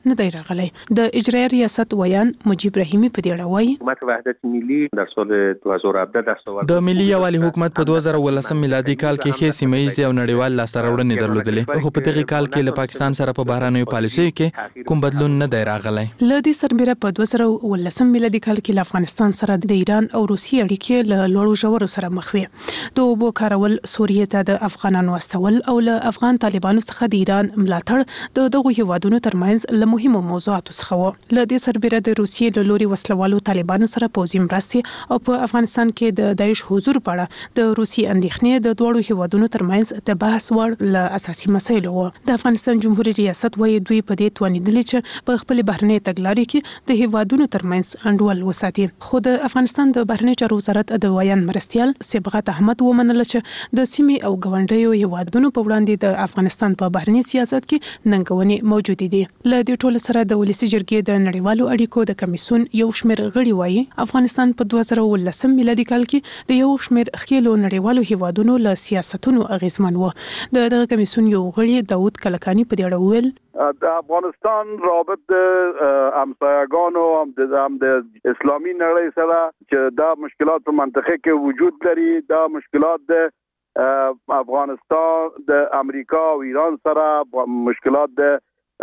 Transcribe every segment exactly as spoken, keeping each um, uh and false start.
نه دی راغلی. د اجرایي ریاست ویان مجيب رحیمی په دې اړه وایي حکومت وحدت ملي در سال دو هزار و هفده دستاورد د ملي یووالي حکومت په دوه زره ولسم میلادي کال کې ښې سیمه‌ییزې او نړیوال لاسته راوړنې درلودلې، خو په دغه کال کې له پاکستان سره په بهرنیو پالیسیو کې کوم بدلون نه دی راغلی. له دې سربېره په دوه زره ولسم میلادي کال کې له افغانستان سره د ایران او روسیې اړیکې له لوړو ژورو سره مخ وې. د اوبو کارول، سوریې ته د افغانانو استول او له افغان طالبانو څخه د ایران ملاتړ د دغو هیوادونو ترمنځ له مهمو موضوعاتو څخه و. له دې سربېره د روسیې له لوري وسلوالو طالبانو سره پوځي مرستې او په افغانستان کې د داعش حضور په اړه د روسیې اندېښنې د دواړو هیوادونو ترمنځ د بحث وړ له اساسي مسایلو و. د افغانستان جمهوریت ریاست وايي دوی په دې توانیدلې چې په خپل بهرنۍ تګلارې کې د هیوادونو ترمنځ انډول وساتي. خو د افغانستان د بهرنیو چارو وزارت د ویان مرستیال صبغت احمد ومنله چې د سیمې او ګاونډیو هیوادونو په وړاندې د افغانستان په بهرنی سیاست کې ننګونې موجود دي. له دې ټولو سره د ولسي جرګې د نړیوالو اړیکو د کمیسیون یو شمېر غړي وايي افغانستان په دوه زره ولسم میلادي کال کې د یو شمېر خېلو نړیوالو هیوادونو له سیاستونو اغیزمن و. د دغه کمیسیون یو غړي داود کلکانی په دې اړه وویل د افغانستان رابط همسایگان او هم د اسلامي نړۍ سره چې دا مشکلات په منطقه کې وجود لري، دا مشکلات د افغانستان د امریکا او ایران سره، مشکلات د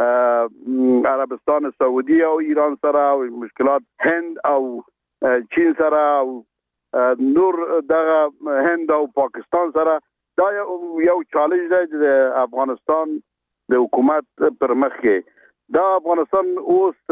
عربستان سعودي او ایران سره، او مشکلات هند او چین سره او نور دغه هند او پاکستان سره. دا یو چالش دی د افغانستان د حکومت پر مخ کې. دا افغانستان اوس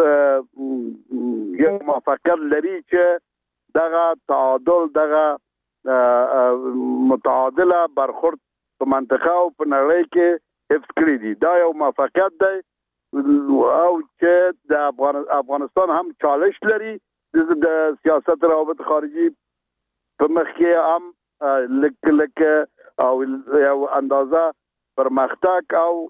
یو موافقت لري چې دغه تعادل، دغه متعادله برخورد په منطقه او په نړۍ کې حفظ کړی دي. دا یو موافقت دی او چې د افغانستان هم چالش لري د سیاست روابط خارجي په مخ کې هم لک لک او یو اندازه پرمختګ او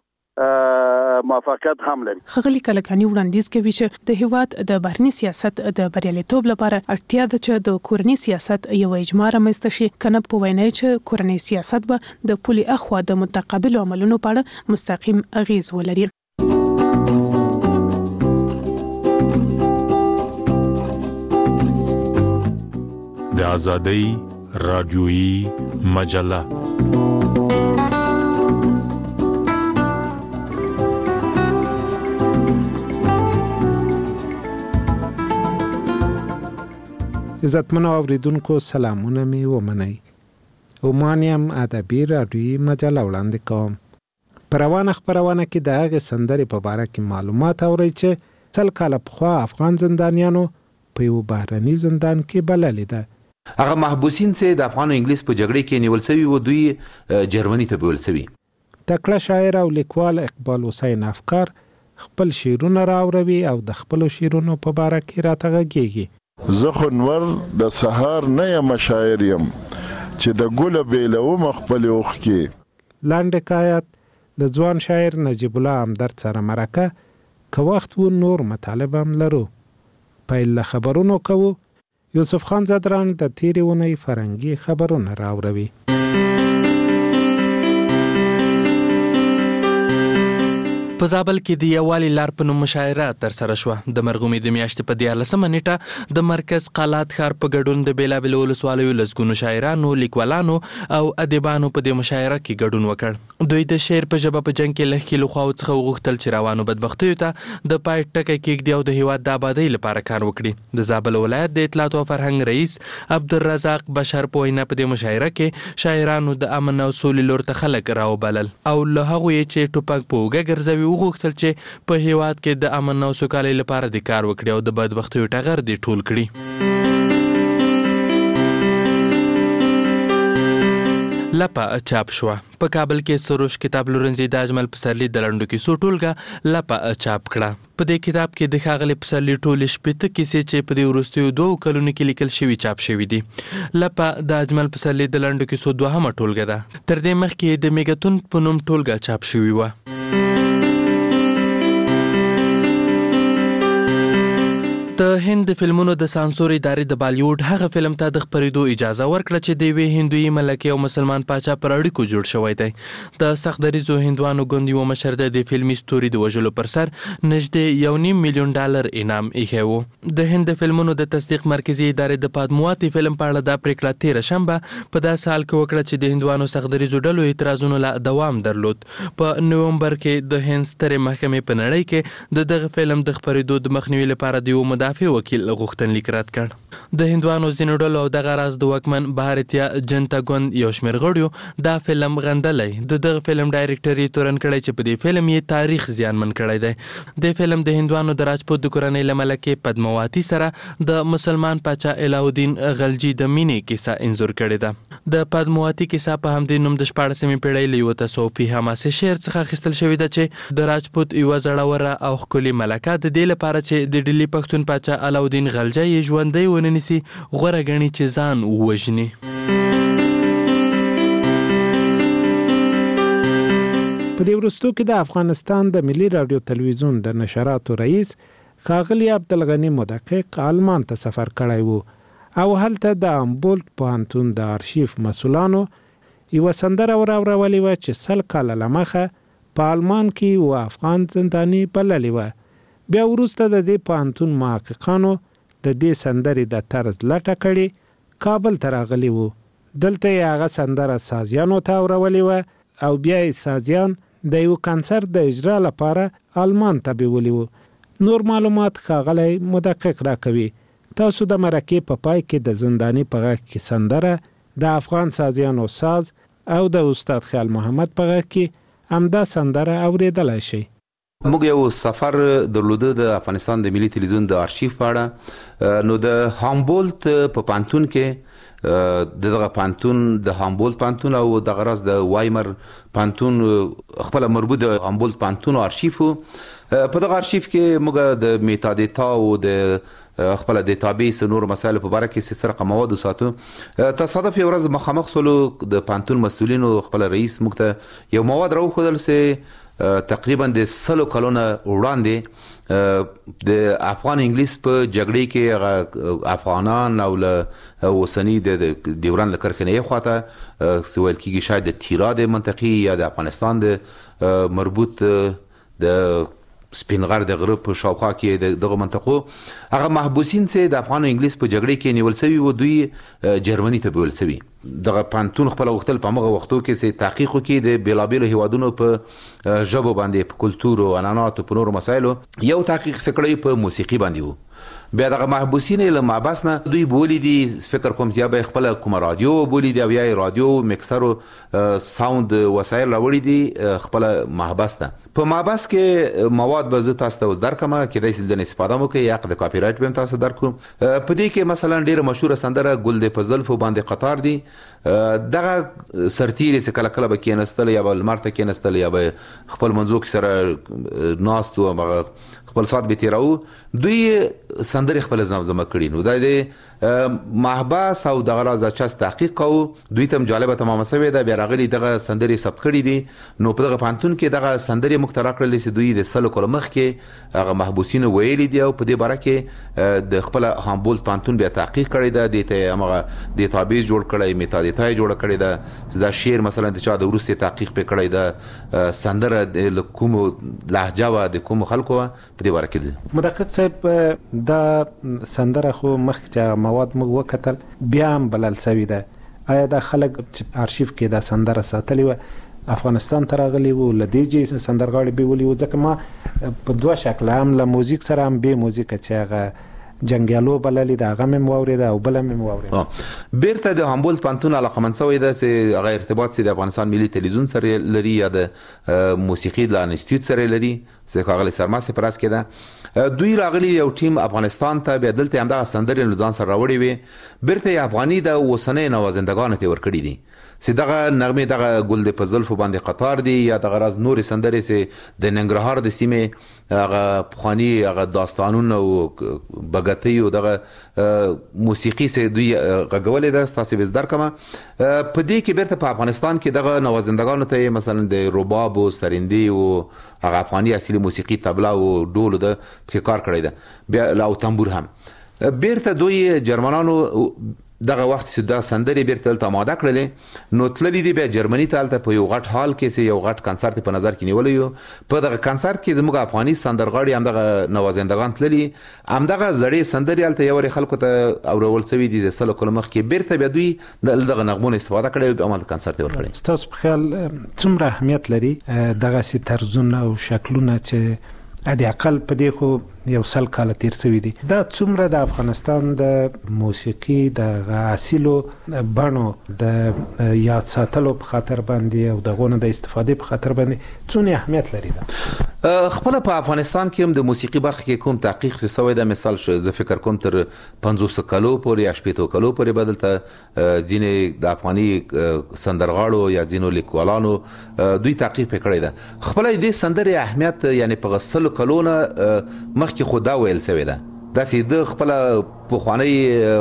موافقت هم لري. خغلی کلکانی وړاندیز کوي چې د هیواد د بهرنی سیاست د بریالیتوب لپاره اړتیا ده چې د کورنی سیاست یو اجماع رامنځته شي، کنه په وینا چې کورنی سیاست به د پولي اخوا د متقابل عملونو په اړه مستقیم اغیز ولري. د آزادۍ رادیویي مجله عزتمنو اوریدونکو سلامونه می ومنئ. اومانیم ادبي رادیویي مجله وړاندې کوم. په روانه خپرونه کې د هغې سندرې په باره کې معلومات اورئ چې سل کاله پخوا افغان زندانیانو په یو بهرني زندان کې بللې ده. هغه محبوسین چې د افغان او انګلیس په جګړې کې نیول شوي وو، دوی جرمني ته بیول شوي. تکړه شاعر او لیکوال اقبال حسین افکار خپل شعرونه راوروي او د خپلو شعرونو په باره کې راته غږیږي. زه خو نور د سهار نه یم شاعر یم چې د ګله بیلوم خپل اوښ کې. لاندې حکایت د ځوان شاعر نجیب الله همدرد سره مرکه. که وخت و نور مطالب هم لرو. پیل له خبرونو کوو. یوسف خان زدران د تیرې اونۍ فرنګي خبرونه راوروي. په زابل کې د یووالي لار په نوم مشاعره ترسره شوه. د مرغومې د میاشتې په دیارلسمه نیټه د مرکز قالات ښار په ګډون د بېلابېلو ولسوالیو لسګونو شاعرانو، لیکوالانو او ادیبانو په دې مشاعره کې ګډون وکړ. دوی د شعر په ژبه په جنګ کې له ښکېلو خواو څخه وغوښتل چې روانو بدبختیو ته د پای ټکی کېږدي او د هېواد د آبادۍ لپاره کار وکړي. د زابل ولایت د اطلاعات او فرهنګ رئیس عبدالرزاق بشر په وینا په دې مشاعره کې شاعرانو د امن او سولې لور ته خلک راوبلل او له هغو یې چې ټوپک په اوږه ګرځوي وغوښتل چې په هیواد کې د امن او سوکالۍ لپاره د کار وکړي او د بدبختیو ټغر دې ټول کړي. لپه چاپ شوه. په کابل کې سروش کتاب لورنځي د اجمل پسرلي د لنډو کیسو ټولګه لپه چاپ کړه. په دې کتاب کې د ښاغلي پسرلي ټولې شپېته کیسې چې په دې وروستیو دوو کلونو کې لیکل شوي چاپ شوي دي. لپه د اجمل پسرلي د لنډو کیسو دوهمه ټولګه ده. تر دې مخکې د میګتون په نوم ټولګه چاپ شوي وه. د هند د فلمونو د سانسور ادارې د بالیوډ هغه فلم ته د خپرېدو اجازه ورکړه چې د یوې هندوی ملکې او مسلمان پاچا پر اړیکو جوړ شوی دی. د سخت دریځو هندوانو ګوند یو مشر د فلمي ستوري د وژلو پر سر نږدې یو نیم میلیون ډالر انعام ایښی و. د هند د فلمونو د تصدیق مرکزي ادارې د پادمواتی فلم په اړه دا پریکړه تېره شنبه په داسې حال کې وکړه چې د هندوانو سخت دریځو ډلو اعتراضونو لا دوام درلود. په نومبر کې د هند سترې محکمې په نړۍ کې د دغه فلم د خپرېدو د مخنیوي لپاره د یو مدافع وکیل غوښتنلیک رد کړ. د هندوانو ځینو ډلو او دغه راز د واکمن بهارتیا جنتا ګوند یو شمېر غړیو دا فلم غندلی. د دغه فلم ډایرکټر یې تورن کړی چې په دې فلم یې تاریخ زیانمن کړی دی. د فلم د هندوانو د راجپوت د کورنۍ له ملکې پدماوتي سره د مسلمان پاچا علاؤالدین غلجي د مینې کیسه انځور کړې ده. د پدماوتي کیسه په همدې نوم د شپاړسمې پیړۍ له یوه تصوفي حماسي شعر څخه اخیستل شوې ده چې د راجپوت یوه زړوره او ښکلې ملکه د دې لپاره چې د ډیلي پښتون پاچا علاؤالدین غلجي یې ژوندی ونه نیسي غوره ګڼي چې ځان ووژني. په دې وروستو کې د افغانستان د ملي رادیو تلویزیون د نشراتو رئیس ښاغلي عبدالغني مدقق آلمان ته سفر کړی و او هلته د هامبولټ پوهنتون د آرشیف مسؤلانو یوه سندره وراورولې وه چې سل کاله له مخه په آلمان کې یوه افغان زنداني بللې وه. بیا وروسته د دې پوهنتون محققانو د دې سندرې د طرز لټه کړې کابل ته راغلي وو. دلته یې هغه سندره سازیانو ته اورولې وه او بیا یې سازیان د یو کنسرت د اجرا لپاره آلمان ته بیولي وو. نور معلومات ښاغلی مدقق راکوي. تاسو د مرکې په پای کې د زنداني په غږ کې سندره د افغان سازیانو ساز او د استاد خیال محمد په غږ کې همدا سندره اوریدلی شئ. موږ یو سفر درلوده د افغانستان د ملي تلویزیون د آرشیف په اړه. نو د هامبولټ په پانتون کې د دغه پانتون د هامبولټ پانتون او دغه راز د وایمر پانتون خپل مربوط د هامبولټ پانتون آرشیف. په دغه آرشیف کې موږ د میتادیتا او د خپل ډیټابیس نور مسایل په اړه کې سره مواد وساتو. تصادف یو ورځ مخامخ سولو د پانتون مسؤلینو خپل رئیس موږ ته یو مواد راوښودل چې تقریبا د سلو کلونه وړاندې د افغان انګلیس په جګړې کې افغانان او له اوسني د ډیورند له کرښې نه خواته ویل کېږي شاید د تیرا د منطقې یا د افغانستان د مربوط د سپینغر د غرب په شاوخوا کې دغه منطقو هغه محبوسین چې د افغان انګلیس په جګړې کې نیول شوي و دوی جرمني ته بیول شوي. دغه پانتون خپل وختل په هغه وختو کې چې تحقیق وکړي د بیلابیلو هیوادونو په ژبو باندې په کلتور او عنعناتو په نورو مسایلو یو تحقیق سکړی په موسیقي باندې وو. بیا دغه محبوسین له محبس نه دوی بولی دي فکر کوم چې به خپل کوم رادیو بولی دی او یا رادیو میکسر او ساوند وسایل راوړي دي خپل محبس ته. په محبس کې مواد به زه تاسو ته درکمه کېدای شي د استفاده مو کې یا د کاپی رایټ به تاسو درکو. په دې کې مثلا ډیره مشهوره سندره ګل د فضل په باندې قطار دي. دغه سرتیری چې کله کله به کېنستل یا به لمر ته کېنستل یا به خپل منځو کې سره ناست او خپل سات به تیراو دوی سندرې خپل زمزمه کړي. نو د محبس او دغه راز چاس تحقیق کوو دوی ته جالبه تمامه شوې ده. بیا راغلي دغه سندرې ثبت کړي دي. نو په دغه پانتون کې دغه سندرې مخترع کړل چې دوی د سلو کلو مخ کې هغه محبوسین ویلي دي او په دې باره کې د خپل هامبولټ پانتون بیا تحقیق کړی ده. د ته هغه ډیټابیس جوړ کړی میتادیتا جوړ کړی ده. دا شعر مثلا د چا د وروسته تحقیق په کړی ده سندره د کوم لهجه و د کوم خلکو په دې باره کې. مدقق صاحب دا سندره خو مخکې مواد موږ وکتل بیا هم بلل شوې ده. آیا دا خلک چې آرشیف کې دا سندره ساتلې وه افغانستان ته راغلي وو له دې چې سندرغاړي بیولي وو؟ ځکه ما په دوه شکله هم له موزیک سره هم بې موزیکه چې هغه جنګیالو بللې ده هغه مې واورېده او بله مې واورېده. بیرته د هامبولټ پانتون علاقمند شوی ده چې هغه ارتباط چې د افغانستان ملي تلویزیون سره لري یا د موسیقي د انسټیټیوټ سره لري چې ښاغلی سرماسې په راس کې ده. دوی راغلي یو ټیم افغانستان ته بیا دلته همدغه سندرې له ځان سره راوړې وې. بیرته یې افغاني د اوسنۍ نوازندګانو ته ورکړي دي چې دغه نغمې دغه ګل د په زلفو باندې قطار دي یا دغه راز نورې سندرې چې د ننګرهار د سیمې هغه پخواني هغه داستانونه او بګتۍ او دغه موسیقي چې دوی غږولې ده ستاسې به زده کړم. په دې کې بیرته په افغانستان کې دغه نوازندګانو ته مثلا د رباب او سرندي او هغه افغاني اصلي موسیقي طبله او ډول د پکې کار کړی ده بیا او تنبور هم بیرته دوی جرمنانو دغه وخت چې دا سندرې بیرته دلته آماده کړلې نو تللي دي بیا جرمني ته هلته په یو غټ هال کې چې یو غټ کنسرت په نظر کې نیولی یو. په دغه کنسرت کې زموږ افغاني سندرغاړي همدغه نوازندګان تللي همدغه زړې سندرې هلته یو وارې خلکو ته اورول سوي دي د سلو کلو مخکې بیرته بیا دوی د دغه نغمونو استفاده کړې او همالته کنسرت یې ورکړی. ستاسو په خیال څومره اهمیت لري دغسې طرزونه او شکلونه چې د اقل په دې خو یو سل کاله تیر شوي دي دا څومره د افغانستان د موسیقي د اصیلو بڼو د یاد ساتلو په خاطر باندې او دغونه د استفادې په خاطر باندې څونه اهمیت لري ده؟ خپل په افغانستان کې هم د موسیقي برخه کې کوم تحقیق څه سوی ده. مثال زه فکر کوم تر پنځوس کالو پورې یا شپېتو کالو پورې بدلته ځینې د افغاني سندرغاړو یا ځینو لیکوالانو دوی تحقیق کړی ده. خپل دې سندرې اهمیت یعنی په سلو کلونه مخکې خو دا ویل سوی ده داسې د خپل پخوانی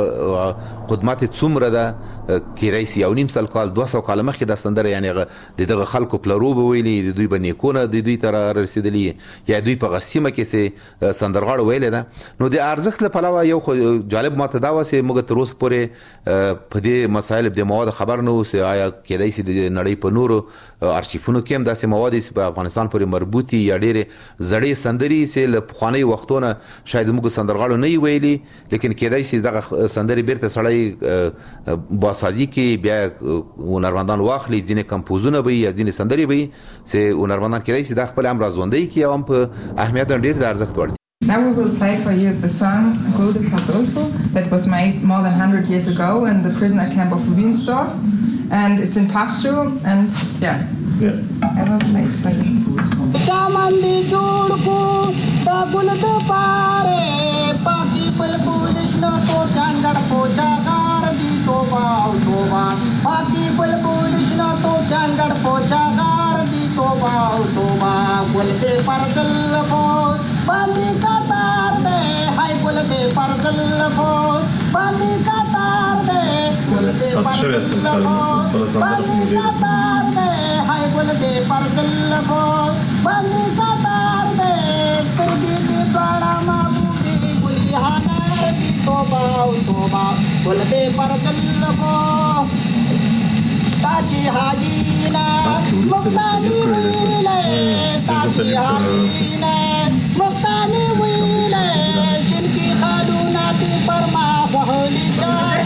قدمت څومره ده کېدای سي یو نیم سل کال دوه سوه کاله مخکې دا سندره یعنی د دغه خلکو پلرو به ویلي د دوی به نیکونه د دوی ته رارسېدلي یا دوی په هغه سیمه کې چې سندرغاړو ویلی ده. نو د ارزښت له پلوه یو خو جالب ماته دا وه چې موږ تر اوسه پورې په دې مسایلو د موادو خبر نه وو چې آیا کېدای سي د نړۍ په نورو ارشیفونو کې هم داسې مواد چې په افغانستان پورې مربوط یا ډېرې زړې سندرې چې له پخوانیو وختونه شاید موږ سندرغاړو نه یې ویلي لیکن کېدای شي دغه سندرې بیرته سړی باسازي کې بیا هنرمندان واخلي ځینې کمپوزونه به یا ځینې سندرې به چې هنرمندان کېدای شي دا خپل هم راژوندی کړي او هم په اهمیت ډېر د ارزښت وړ دي. Now we will play for you the song Gulde per Zülfo that was made more than one hundred years ago in the prisoner camp of Wiensdorf and it's in Pashto and yeah, yeah. I will play it for you. Shamandi jodko da gulde pare paki pal pulishna to jangad pocha gar di toba toba paki pal pulishna to jangad pocha gar di toba toba gulde per Zülfo bandi katar de hai gulde per Zülfo bandi katar de gulde per Zülfo bandi katar de hai gulde per Zülfo bandi katar de turdi di dwara ma budi gulihana di toba toba gulde per Zülfo taji hajina muktani wile taji hajina muktani wile jinki khadunati parma wahli jai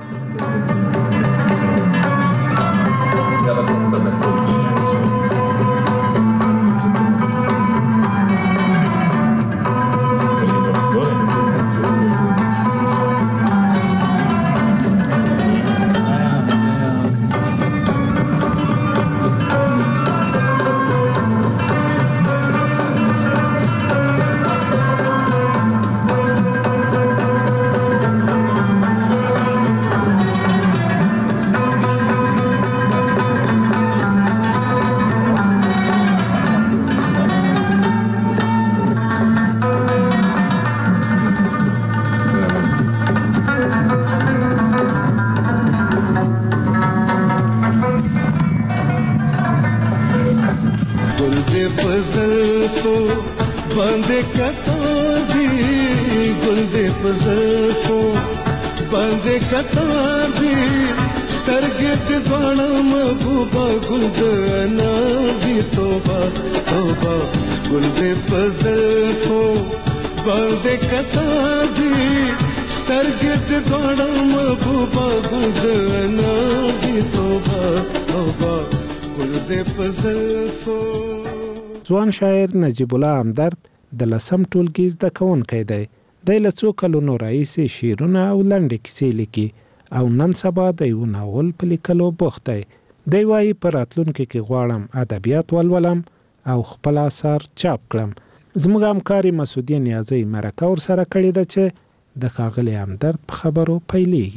ځوان شاعر نجیب الله همدرد د لسم ټولګي زده کوونکی دی. دی له څو کلونو راهیسې شعرونه او لنډې کیسې لیکي او نن سبا د یو ناول په لیکلو بوخت دی. دی وایي په راتلونکي کې غواړم ادبیات ولولم او خپل اثار چاپ کړم. زموږ همکاري مسعودیه نیازی مرکه ورسره کړې ده چې د ښاغلي همدرد په خبرو پیلېږي.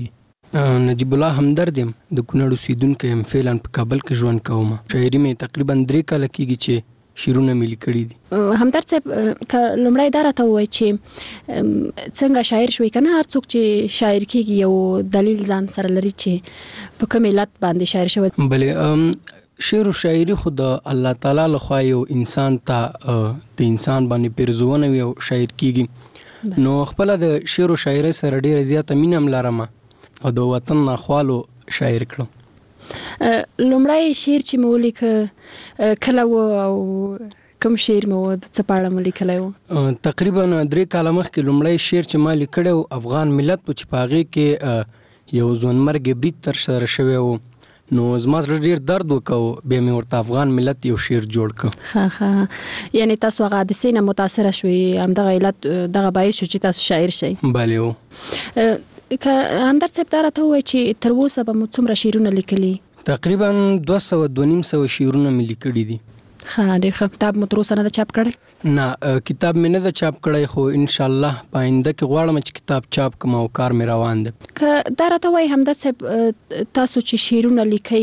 نجیب الله همدرد یم، د کونړ اوسېدونکی یم، فعلا په کابل کې ژوند کوم. شاعري مې تقریبا درې کاله کېږي چې شعرونه مې لیکلي دي. همدرد صاحب که لومړی دا راته ووایي چې څنګه شاعر شوې که نه، هر څوک چې شاعر کېږي یو دلیل ځان سره لري چې په کوم علت باندې شاعر شوی. بلې شعر و شاعري خو د الله تعالی لخوا یو انسان ته د انسان باندې پیرزونه وي او شاعر کېږي. نو خپله د شعر و شاعرۍ سره ډېره زیاته مینه هم لرم او د وطن ناخوالو شاعر کړم. لومړی شعر چې مې ولیکه کله و او کوم شعر مې و، د څه په اړه مې لیکلی و؟ تقریبا درې کاله مخکې لومړی شعر چې ما لیکلی و افغان ملت و، چې په هغې کې یو ځوانمرګې برید ترسره شوی و. نو زما زړه ډېر درد وکړ، بیا مې ورته افغان ملت یو شعر جوړ کړ. ښه ښه، یعنې تاسو هغه حادثې نه متاثره شوئ، همدغه علت دغه باعث شو چې تاسو شاعر شئ؟ بلې و. که همدرد صاحب دا راته ووایي چې تر اوسه به مو څومره شعرونه لیکلي؟ تقریبا دوه سوه دوه نیم سوه شعرونه مې لیکلي دي. ښه، ډېر ښه. کتاب مو تر اوسه نه ده چاپ کړی؟ نه، کتاب مې نه ده چاپ کړی، خو انشاءالله په آینده کې غواړم چې کتاب چاپ کړم او کار مې روان دی. که دا راته وایي همدرد صاحب تاسو چې شعرونه لیکئ،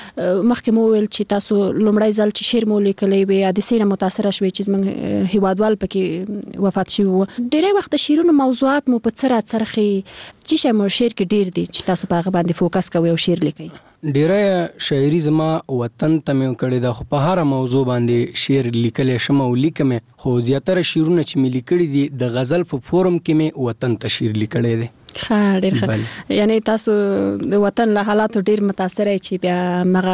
مخکې مو وویل چې تاسو لومړی ځل چې شعر مو لیکلی وي حادثې نه متاثره شوئ چې زموږ هیوادوال پکې وفات شوي وو. ډېری وخت د شعرونو موضوعات مو په څه راڅرخي؟ چې شی مو شعر کې ډېر دي چې تاسو په هغه باندې فوکس کوئ او شعر لیکئ؟ ډیره شاعري زما وطن ته مې کړې ده، خو په هره موضوع باندې شعر لیکلی شم او لیکم، خو زیاتره شعرونه چې مې لیکلي دي د غزل په فورم کې مې وطن ته شعر لیکلی دی. ښه، ډېر ښه. یعنې تاسو د وطن له حالاتو ډېر متاثره یې چې بیا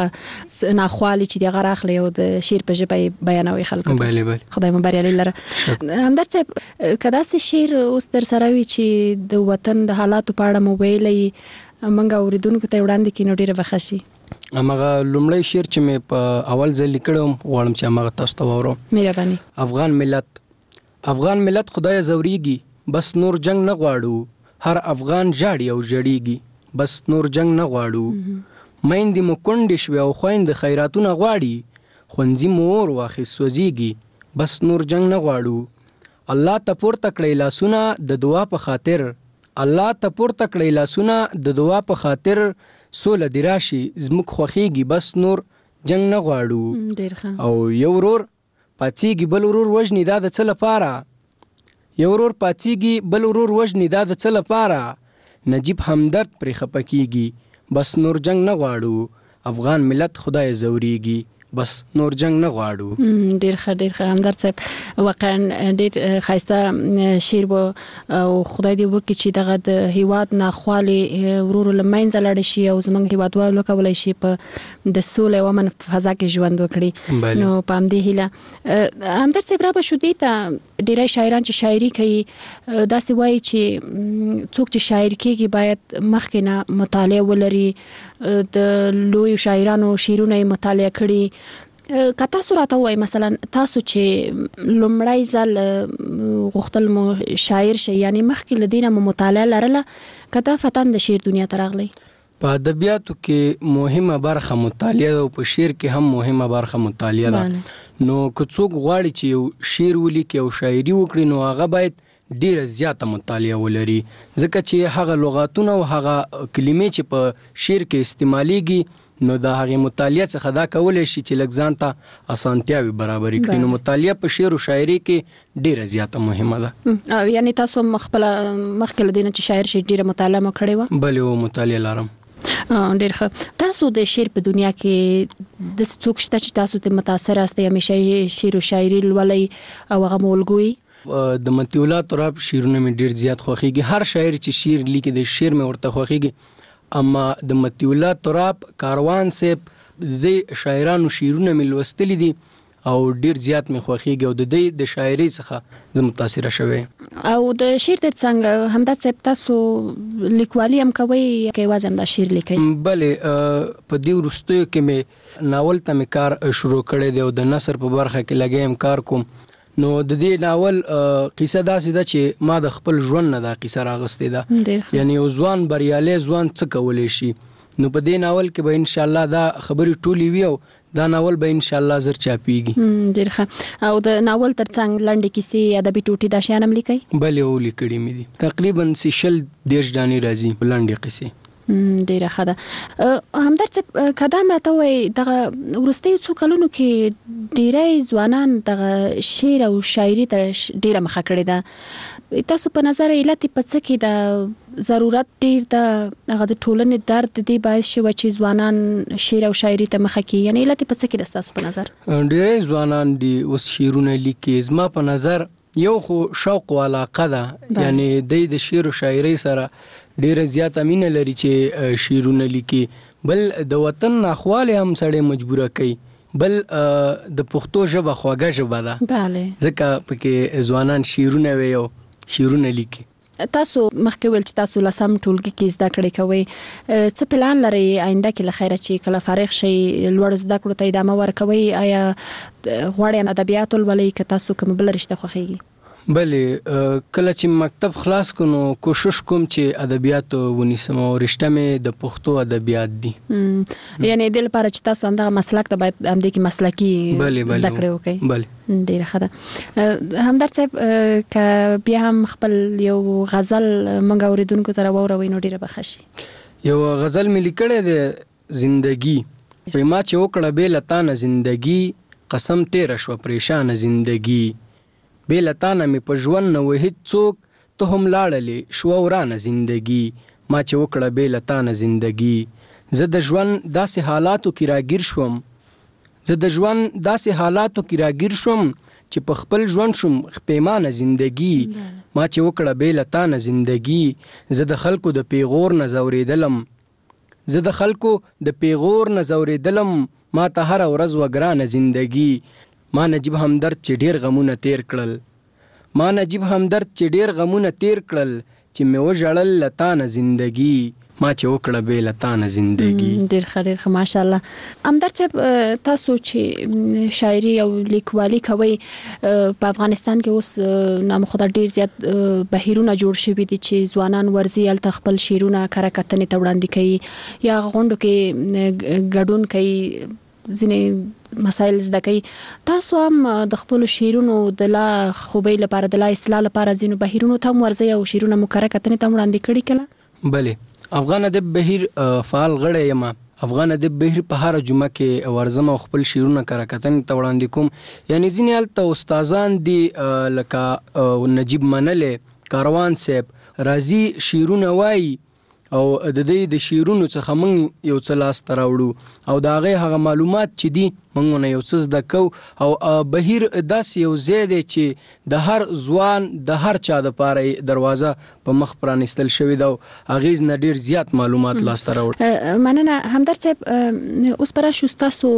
همغه ناخوالي چې د هغه راخلئ او د شعر په ژبه یې بیانوئ خلکو ته. بلې بلې. خدای مو بریالي لره. همدرد صاحب که داسې شعر اوس در سره وي چې د وطن د حالاتو په اړه مو ویلی موږ اورېدونکو ته یې وړاندې کړي نو ډېره به ښه شي. همغه لومړی شعر چې مې په اول ځل لیکلی وم غواړم چې همغه تاسو ته واورم. مهرباني. افغان ملت. افغان ملت خدای زوریږي، بس نور جنگ نه غواړو، هر افغان جاړي او جړیږي، بس نور جنگ نه غواړو. میندې مو کونډې شوې او خویندې خیراتونه غواړي، ښوونځي مو اور واخیست سوځېږي، بس نور جنگ نه غواړو. الله ته پورته کړئ لاسونه د دعا په خاطر، الله ته پورته کړئ لاسونه د دعا په خاطر، سوله دې راشي زموږ خوښېږي، بس نور جنگ نه غواړو. ډېر ښه. او یو ورور پاڅېږي بل ورور وژني، دا د څه لپاره؟ یو ورور پاڅېږي بل ورور وژني، دا د څه لپاره؟ نجیب همدرد پرې خفه کېږي، بس نور جنگ نه غواړو. افغان ملت خدای زوریږي، بس نور جنگ نه غواړو. ډېر ښه، ډېر ښه. همدرد صاحب واقعا ډېر ښایسته شعر و او خدای دې وکړي چې دغه د هیواد ناخوالې ورو ورو له منځه لاړې شي او زموږ هیوادوال وکولی شي په د سولې او امن فضا کې ژوند وکړي. نو په همدې هیله همدرد صاحب را به شو دې ته ډېری شاعران چې شاعري کوي داسې وایي چې څوک چې شاعر کېږي باید مخکې نه مطالعه ولري، د لویو شاعرانو شعرونه یې مطالعه کړي. که تاسو راته ووایئ مثلا تاسو چې لومړی ځل غوښتل مو شاعر شئ، یعنې مخکې له دې نه مو مطالعه لرله که دا فتن د شعر دنیا ته راغلی؟ په ادبیاتو کې مهمه برخه مطالعه ده او په شعر کې هم مهمه برخه مطالعه ده. نو که څوک غواړي چې یو شعر ولیکي او شاعري وکړي نو هغه باید ډیره زیاته مطالعه ولري، ځکه چې هغه لغاتونه او هغه کلمې چې په شعر کې استعمالیږي نو د هغې مطالعه څخه دا کولی شي چې لږ ځان ته اسانتیاوې برابرې کړي. نو مطالعه په شعر و شاعري کې ډیره زیاته مهمه ده. یعنې تاسو خپله مخکې له دې نه چې شاعر شئ ډیره مطالعه مو کړې وه؟ بلې و، مطالعه لرم. ډېر ښه. تاسو د شعر په دنیا کې داسې څوک شته چې تاسو ته متاثر یاستئ، همیشه شعر و شاعري لولئ او هغه مو الګوئ؟ د مطیع الله تراب شعرونه مې ډېر زیات خوښېږي. هر شاعر چې شعر لیکي د شعر مې ورته خوښېږي، اما د مطیع الله تراب کاروان صاحب د شاعرانو شعرونه مې لوستلي دي او ډېر زیات مې خوښېږي او د دې د شاعرۍ څخه زه متاثره شوی. او د شعر تر څنګ همدرد صاحب تاسو لیکوالي هم کوئ که یوازې هم دا شعر لیکئ؟ بلې، په دې وروستیو کې مې ناول ته مې کار شروع کړی دی او د نثر په برخه کې لګی یم کار کوم. نو د دې ناول قصه داسې ده چې ما د خپل ژوند نه دا قصه راغستې ده، یعنی یو ځوان بریالی ځوان څه کولی شي. نو په دې ناول کې به انشاءالله دا خبرې ټولې وي او دا ناول به انشاءالله زر چاپیږي. ډېر ښه. او د ناول تر څنګ لنډې کیسې، ادبي ټوټې دا شیان هم لیکئ؟ بلې، او لیکلي مې دي. تقریبا شل دېرش دانې راځي لنډې قصې. ډیره ښه ده. همدرد صاحب کدام راته وایي دغه وروستیو څو کلونو کې ډیری ځوانان دغه شعر او شاعري ته ډیره مخه کړې ده. تاسو په نظر علت په څه کې د ضرورت ډیر د هغه د ټولنې درد دی باعث شوی چې ځوانان شعر او شاعري ته مخه کړي؟ یعنی علت په څه کې د تاسو په نظر؟ ډیری ځوانان دي اوس شعرونه لیکي. زما په نظر یو خو شوق او علاقه ده، یعنی د شعر او شاعري سره ډیره زیاته مینه لري چې شعرونه لیکي. بل د وطن ناخواله هم سړی مجبوره کوي. بل د پښتو ژبه خواږه ژبه ده، بله، ځکه پکې ځوانان شعرونه وي او شعرونه لیکي. تاسو مخکې ویل چې تاسو لسم ټولګي کې زده کړې کوئ، څه پلان لرئ آینده کې له خیره چې کله فارغ شئ لوړ زده کړو ته ادامه ورکوئ؟ آیا غواړئ ادبیات ولولئ که تاسو کومه بله رشته خوښیږي؟ بلې، کله چې مکتب خلاص کو نو کوشش کوم چې ادبیات ونیسم او رشته مې د پښتو ادبیات دي. یعنی د لپاره چې تاسو همدغه مسلک ته باید همدې کې مسلکی زده کړې وکړئ. بله، ډیره ښه ده. همدرد صاحب که بیا هم خپل یو غزل موږ اوریدونکو ته راوړوئ نو ډیره به ښه شي. یو غزل مې لیکلی دی، زندگی. وایي ما چې وکړه بې له تانه زندگی، قسم تیره شوه پریشانه زندگی. بې له تانه مې په ژوند نه و هیڅ څوک، ته هم لاړلې شوه ورانه زندگی. ما چې وکړه بې له تانه زندگی. زه د ژوند داسې حالاتو کې راګیر شوم زه د ژوند داسې حالاتو کې راګیر شوم چې په خپل ژوند شوم پیمانه زندگی. ما چې وکړه بې له تانه زندگی. زه د خلکو د پیغور نه ځورېدلم زه د خلکو د پیغور نه ځورېدلم ما ته هره ورځ وګرانه زندگی. ما نجیب همدرد چې ډیر غمونه تیر کړل ما نجیب همدرد چې ډیر غمونه تیر کړل چې مې وژړل له تانه زندگی. ما چې وکړه بې له تانه زندگی. ډیر ښه، ډیر ښه، ماشاءالله. همدرد صاحب تاسو چې شاعري او لیکوالي کوئ، په افغانستان کې اوس نامخدا ډیر زیات بهیرونه جوړ شوي دي چې ځوانان ورځي هلته خپل شعرونه کره کتنې ته وړاندې کوي یا غونډو کې ګډون کوي، ځینې مسایل زده کوي. تاسو هم د خپلو شعرونو د لا خوبۍ لپاره د لا اصلاح لپاره ځینو بهیرونو ته هم ورځئ او شعرونه مو کره کتنې ته وړاندې کړي کله؟ بلې، افغان ادب بهیر فعال غړی یم. افغان ادب بهیر په هره جمعه کې ورځم او خپل شعرونه کره کتنې ته وړاندې کوم. یعنی ځینې هلته استادان دي لکه نجیب منلی، کاروان صاحب راځي شعرونه وایي او د دې د شعرونو څخه موږ یو څه لاسته راوړو او د هغې هغه معلومات چې دي موږ نه یو څه زده کوو. او بهیر داسې یو ځای دی چې د هر ځوان د هر چا دپاره دروازه په مخ پرانیستل شوې ده او هغې نه ډېر زیات معلومات لاسته راوړو. مننه. همدرد صاحب اوس به راشو ستاسو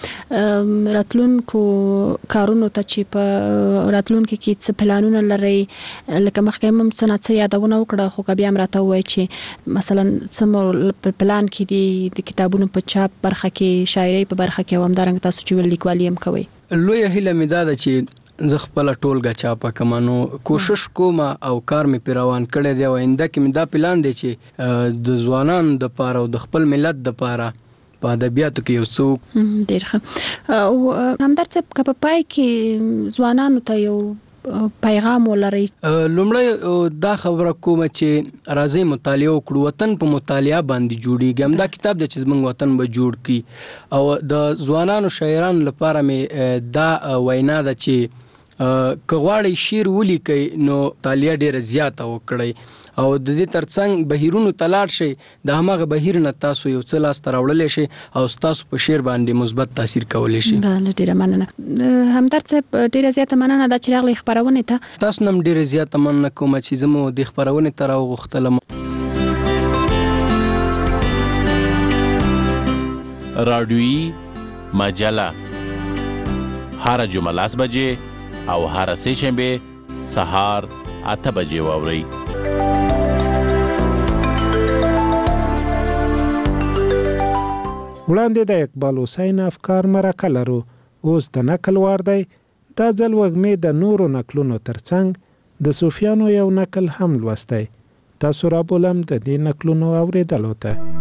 راتلونکو کارونو ته چې په راتلونکي کې څه پلانونه لرئ؟ لکه مخکې هم څه نه څه یادونه وکړه، خو که بیا هم راته ووایي چې مثلا څه مو په پلان کې دي د کتابونو په چاپ برخه کې، شاعرۍ په برخه کې او همدارنګه تاسو چې ویل لیکوالي هم کوئ؟ لویه هیله مې دا ده چې زه خپله ټولګه چاپه کړم، نو کوشش کوم او کار مې پرې روان کړی دی او آینده کې مې دا پلان دی چې د ځوانانو دپاره او د خپل ملت دپاره په ادبیاتو کې یو څوک. ډېر ښه. او همدرد صاحب که په پای کې ځوانانو ته یو پیغام ولرئ؟ لومړی دا خبره کومه چې راځئ مطالعه وکړو. وطن په مطالعه باندې جوړیږي. همدا کتاب دی چې زموږ وطن به جوړ کړي. او د ځوانانو شاعرانو لپاره مې دا وینا ده چې که غواړئ شعر ولیکئ نو مطالعه ډېره زیاته وکړئ او د دې ترڅنګ بهیرونو ته لاړ شئ. د هماغه بهیر نه تاسو یو څه لاسته راوړلی شئ او ستاسو په شعر باندې مثبت تاثیر کولی شي. بله، ډېره مننه. همدرد صاحب ډېره زیاته مننه ده چې راغلئ خپرونې ته. تاسو نه هم ډېره زیاته مننه کوم چې زه مو دې خپرونې ته راوغوښتلم. راډیویي مجله هر جمعه لاس بجې او هر سه شنبه سهار اته بجې واورئ. وړاندې د اقبال حسین افکار مرکه لرو. اوس د نقل وار دی. دا ځل وږمې د نورو نقلونو ترڅنګ د صوفیانو یو نقل هم لوستی. تاسو رابولم د دې نقلونو اورېدلو ته.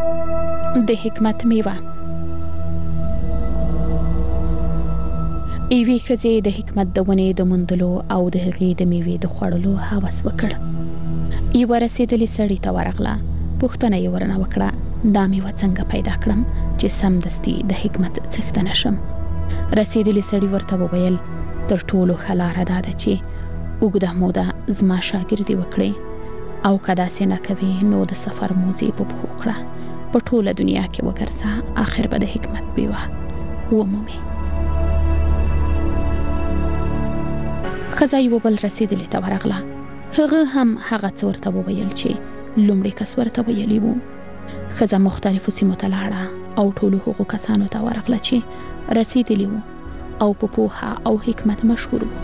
د حکمت میوه. ایوي ښځې د حکمت د ونې د موندلو او د هغې د میوې د خوړلو هوس وکړ. یوه رسېدلې سړي ته ورغله. پوښتنه یې ورنه وکړه، دا میوه څنګه پیدا کړم چې سمدستي د حکمت څښتنه شم؟ رسېدلې سړي ورته وویل، تر ټولو ښه لاره دا ده چې اوږده موده زما شاګردي وکړې، او که داسې نه کوې نو د سفر موزې په پښو کړه، په ټوله دنیا کې وګرځه، آخر به د حکمت بیوه ومومې. ښځه یوه بل رسېدلې ته ورغله. هغه هم هغه څه ورته وویل چې لومړی کس ورته ویلي وو. ښځه مختلفو سیمو ته لاړه او ټولو هغو کسانو ته ورغله چې رسېدلي وو او په پوهه او حکمت مشهور وو.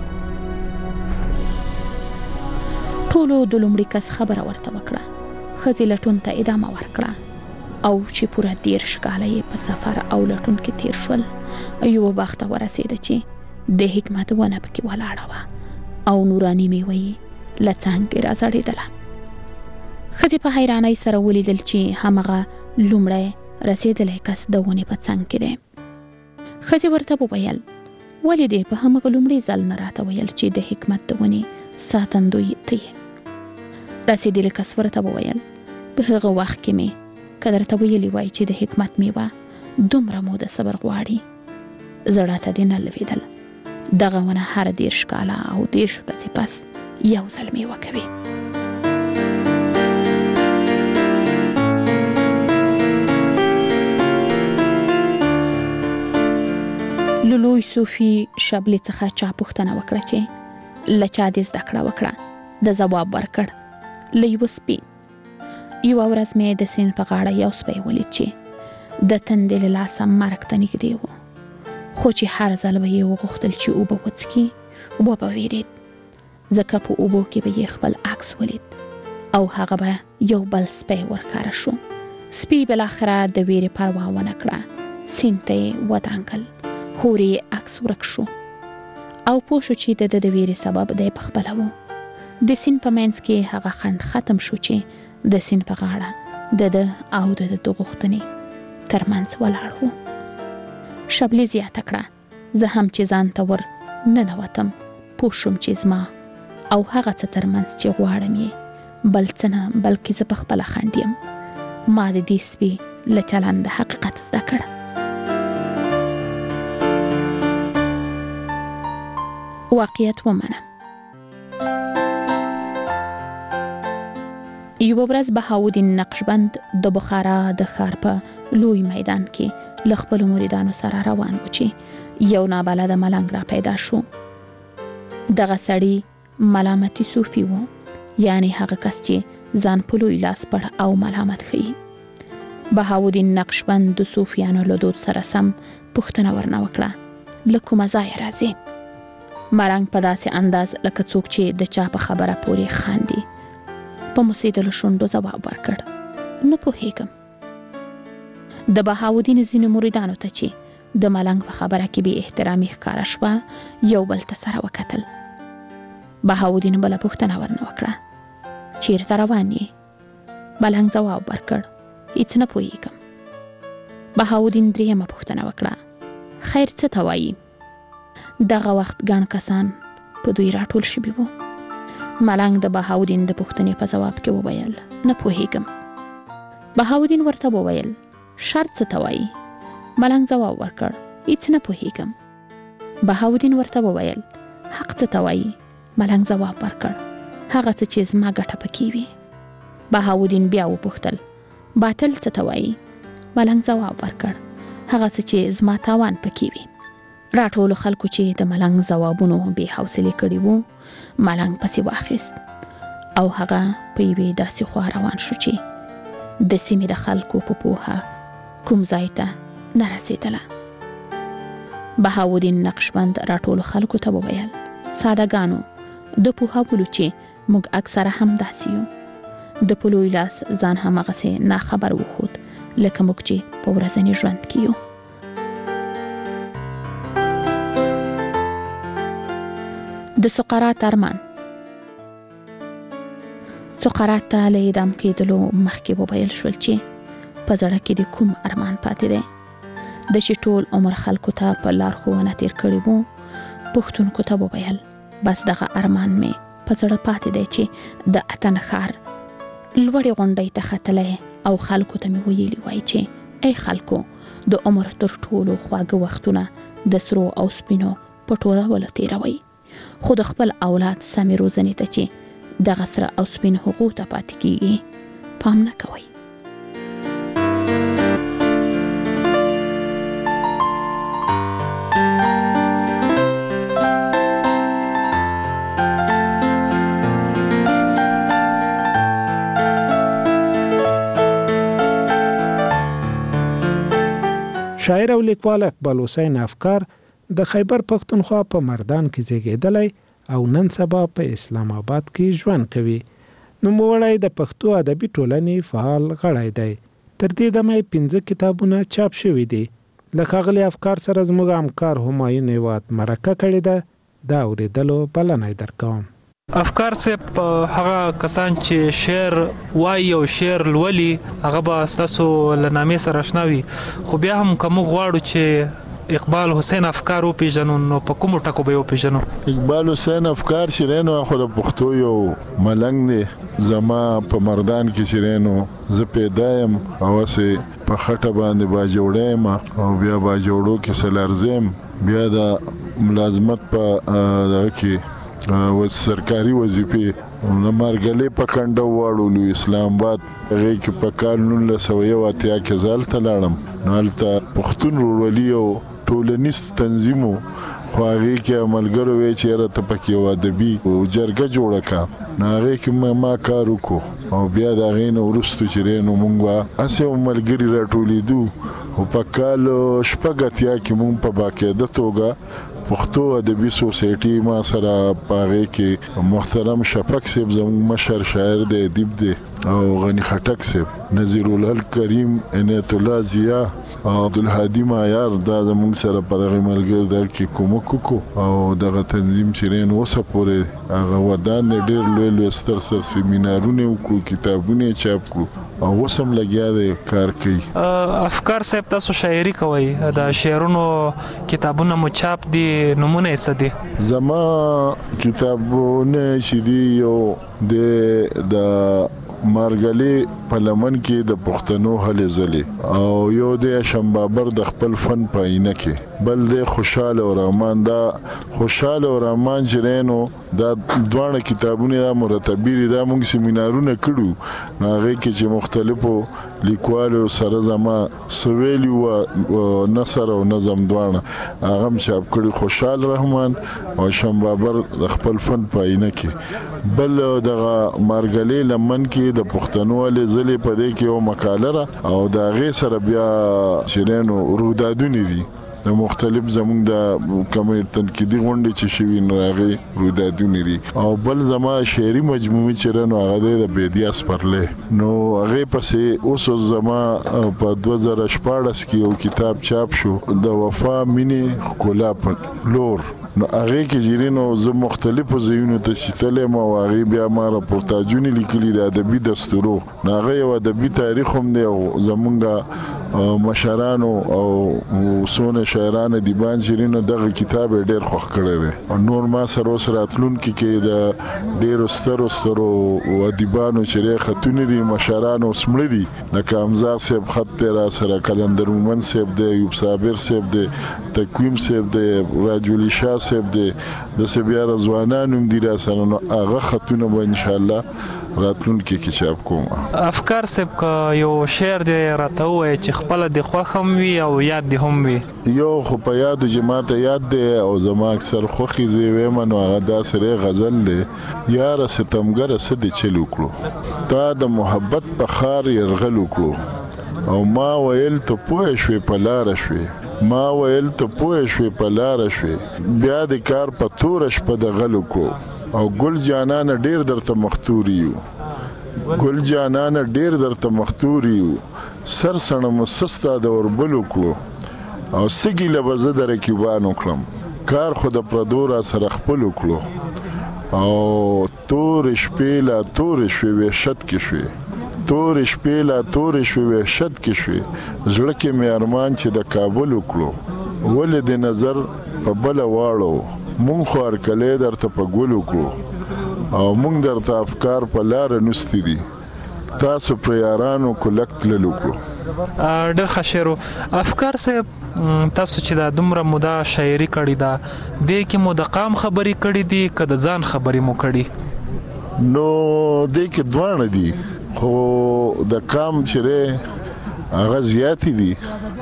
ټولو د لومړي کس خبره ورته وکړه. ښځې لټون ته ادامه ورکړه او چې پوره دېرش کاله یې په سفر او لټون کې تیر شول، یوه باغ ته ورسېده چې د حکمت ونه پکې ولاړه وه او نوراني میوه یې له څانګې راځړېدله. ښځې په حیرانۍ سره ولیدل چې همغه لومړی رسېدلی کس د ونې په څنګ کې دی. ښځې ورته وویل، ولې دې په همغه لومړي ځل نه راته ویل چې د حکمت د ونې ساتندوی ته یې؟ رسېدلی کس ورته وویل، په هغه وخت کې مې که درته ویلي وای چې د حکمت میوه دومره موده صبر غواړي، زړه ته دې نه لوېدل. دغه ونه هر دېرش کاله او دېرش ورځې پس یو ځل میوه کوي. له لوی صوفي شبلې څخه چا پوښتنه وکړه چې له چا دې زده کړه وکړه؟ د ځواب ورکړ، له یوه سپي. یوه ورځ مې د سیند په غاړه یو سپی ولید چې د تندې له لاسه مرګ ته نږدې و، خو چې هر ځل به یې وغوښتل چې اوبه وڅښي وبه ویرېد، ځکه په اوبو کې به یې خپل عکس ولید او هغه به یو بل سپی ورښکاره شو. سپي بالاخره د ویرې پروا ونه کړه، سیند ته یې ودانګل، هورې یې عکس ورک شو او پوه شو چې د ده د ویرې سبب دی پخپله و. د سیند په منځ کې هغه خنډ ختم شو چې د سیند په غاړه د ده او د ده د غوښتنې ترمنځ ولاړ و. شبلې زیاته کړه، زه هم چې ځان ته ور ننوتم پوه شوم چې زما او هغه څه ترمنځ چې غواړم یې بل څه نه بلکې زه پخپله خنډ یم. ما د دې سپي له چلنده حقیقت زده کړ. واقعیت ومنه. یوه ورځ بهاودین نقشبند د بخارا د ښار په لوی میدان کې له خپلو مریدانو سره روان و چې یو نابلده ملنګ را پیدا شو. دغه سړي ملامتي صوفي و، یعنی هغه کس چې ځان په لوی لاس پړ او ملامت ښیي. بهاودین نقشبند د صوفیانو له دود سره سم پوښتنه ورنه وکړه، له کومه ځایه راځې؟ ملنګ په داسې انداز لکه څوک چې د چا په خبره پورې خاندي په موسېدلو شونډو ځواب ورکړ، نه پوهېږم. د بهاودین ځینو مریدانو ته چې د ملنګ په خبره کې بې احترامي ښکاره شوه یو بل ته سره وکتل. بهاودین بله پوښتنه ورنه وکړه، چیرته روان یې؟ ملنګ ځواب ورکړ، هیڅ نه پوهېږم. بهاودین درېیمه پوښتنه وکړه، خیر څه ته وایي؟ دغه وخت ګڼ کسان په دوی راټول شوي وو. ملنګ د بهاودین د پوښتنې په ځواب کې وویل، نه پوهېږم. بهاودین ورته وویل، شرط څه ته وایي؟ ملنګ ځواب ورکړ، هیڅ نه پوهېږم. بهاودین ورته وویل، حق څه ته وایي؟ ملنګ ځواب ورکړ، هغه څه چې زما ګټه پکې وي. بهاودین بیا وپوښتل، باطل څه ته وایي؟ ملنګ ځواب ورکړ، هغه څه چې زما تاوان پکې وي. راټولو خلکو چې د ملنګ ځوابونو بې حوصلې کړي وو ملنګ پسې واخیست او هغه په یوې داسې خوا روان شو چې د سیمې د خلکو په پوهه کوم ځای ته نه رسېدله. بهاودین نقشبند راټولو خلکو ته وویل، سادهګانو، د پوهولو چې موږ اکثره هم داسې یو. د په لوی لاس ځان هماغسې ناخبر وښود لکه موږ چې په ورځني ژوند کې یو. د سقراط ارمان. سقراط ته له اعدام کېدلو مخکې وویل شول چې په زړه کې د کوم ارمان پاتې دی. د چې ټول عمر خلکو ته په لارښوونه تیر کړی وو، پښتونکو ته وویل بس دغه ارمان مې په زړه پاتې دی چې د اتن ښار لوړې غونډۍ ته ختلی او خلکو ته مې ویلي وای چې ای خلکو د عمر تر ټولو خواږه وختونه د سرو او سپینو په ټولولو تیروئ، خو د خپل اولاد سمې روزنې ته چې دغه سره او سپین حقوق ته پاتې کیږي پام نه کوئ. شاعر او لیکوال اقبال حسین افکار د خیبر پښتونخوا په مردان کې زیږیدلی او نن سبا په اسلام آباد کې ژوند کوي. نوموړی د پښتو ادبي ټولنې فعال غړی دی. تر دې دمه یې پنځه کتابونه چاپ شوي دي. له ښاغلي افکار سره زموږ همکار همایون هیواد مرکه کړې ده. دا اورېدلو بلنه یې درکوم. افکار صاحب هغه کسان چې شعر وایي او شعر لولي هغه به ستاسو له نامې سره اشنا وي، خو بیا هم که موږ غواړو چې اقبال حسین افکار وپېژنو نو په کومو ټکو به یې وپېژنو؟ اقبال حسین افکار چې دی نو خو د پښتو یو ملنګ دی. زما په مردان کې چې دی نو زه پیدا یم او هسې په خټه باندې باجوړی یم او بیا باجوړو کې سلارزه یم، بیا د ملازمت په دغه کې و سرکاري وظیفې نه مرګلې په کنډه واړولو اسلام آباد. هغې کې په کال نولس سوه یو اتیا کې زه هلته لاړم، نو هلته پښتون ورورولي او ټولنیز تنظیم و، خو هغې کې ملګرو وی چې یاره ته پکې یو ادبي جرګه جوړه کړه، نو هغې کې ما کار وکړو او بیا د هغې نه وروستو چې دی نو موږ به هسې ملګري راټولېدو او په کال شپږ اتیا کې موږ په باقاعده توګه پښتو ادبي سوسایټي ما سره په هغې کې محترم شفق صاحب زموږ مشر شاعر دی، ادیب دی، او غنی خټک صاحب، نظیر الحق کریم، عنایت الله ضیا او عبدالهادي معیار، دا زموږ سره په دغه ملګرو در کې کومک وکړو او دغه تنظیم چې دی نو اوسه پورې هغه ودان دی ډېر لوی لوی ستر ستر سیمینارونه وکړو، کتابونه یې چاپ کړو او اوس هم لګیا دی کار کوي. افکار صاحب تاسو شاعري کوئ، د شعرونو کتابونه مو چاپ دي، نمونه یې څه دي؟ زما کتابونه چې دي یو د مارګلې په لمن کې د پښتنو هلې ځلې او یو د شمبابر د خپل فن په عینه کې، بل د خوشاله او رحمان. دا خوشاله او رحمان چې نو دا دواړه کتابونه دا مرتبي دي، دا موږ سیمینارونه کړو، نو هغې کې چې مختلفو لیکوالو سره زما سویلی و نثر او نظم دواړه هغه هم چاپ کړي، خوشحال رحمان او شمبابر د خپل فن په عینه کې. بل دغه مارګلې لمن کې د پښتنو هلې ځلې په دې کې یو مقاله ده او د هغې سره بیا چې دی نو رویدادونه دي د مختلف زموږ د کومې تنقیدي غونډې چې شوي نو هغې رویدادونه دي. او بل زما شعري مجموعې چې ده نو هغه دی د بیدیا سپرلی، نو هغې پسې اوس زما په دوه زره شپاړس کې یو کتاب چاپ شو د وفا مینې ښکلا په لور، نو هغې کې چې نو زه مختلفو ځایونو ته چې تللی یم او هغې بیا ما راپورتاجونه لیکلي د ادبي دستورو، نو هغه یو ادبي تاریخ هم دی او زمونږ مشرانو او څونه شاعران ادیبان چې نو دغه کتاب یې ډېر خوښ کړی دی. او نور ما سره اوس راتلونکي کې د ډېرو سترو سترو ادیبانو چې دی خطونه دي، مشران اوس مړه دي، لکه امزار صاحب خط دی را سره، کلندر مومن صاحب دی، ایوب صابر صاحب دی، تقویم صاحب دی، راجولی شاه صاحب دی، داسې بیا رضوانان هم دي را سره، نو هغه خطونه به انشاءالله راتلونکي کې چاپ کوم. افکار صاحب که یو شعر دی راته ووایه چې خپله دې خوښ هم وي او یاد دې هم وي؟ یو خو په یادو چې ماته یاد دی او زما اکثر خوښې زه یې ویم نو هغه داسې دی غزل دی: یاره ستمګره څه دې چل وکړو، تا د محبت په خار یرغل وکړو، او ما ویل ته پوه شوې په لاره شوې، ما ویل ته پوه شوې په لاره شوې، بیا د کار په توره شپه د غل وکړو، او ګل جانانه ډېر درته مختوري یو، ګل جانانه ډېر درته مختوري یو، سر سړم سستا د اوربل وکړو، او سږي له به زه د رقیبان وکړم، کار خو د پردو را سره خپل وکړو، او تورې شپې لا تورې شوې وحشت کې شوې، تور شپې لا تور شوي وحشت کې شوي زړه کې مې ارمان چې د کابل وکړو ولې د نظر په بله واړو مونږ خو هرکلی درته په ګل وکړو او مونږ درته افکار په لاره نوستي دي تاسو پر یارانو کلک تلل وکړو ډېر ښه شعر و افکار صاحب تاسو چې دا دومره موده شاعري کړې ده دې کې مو د قام خبرې کړې دي که د ځان خبرې مو کړي نو دې کې دواړه دي خو د قام چې هغه زیاتې دي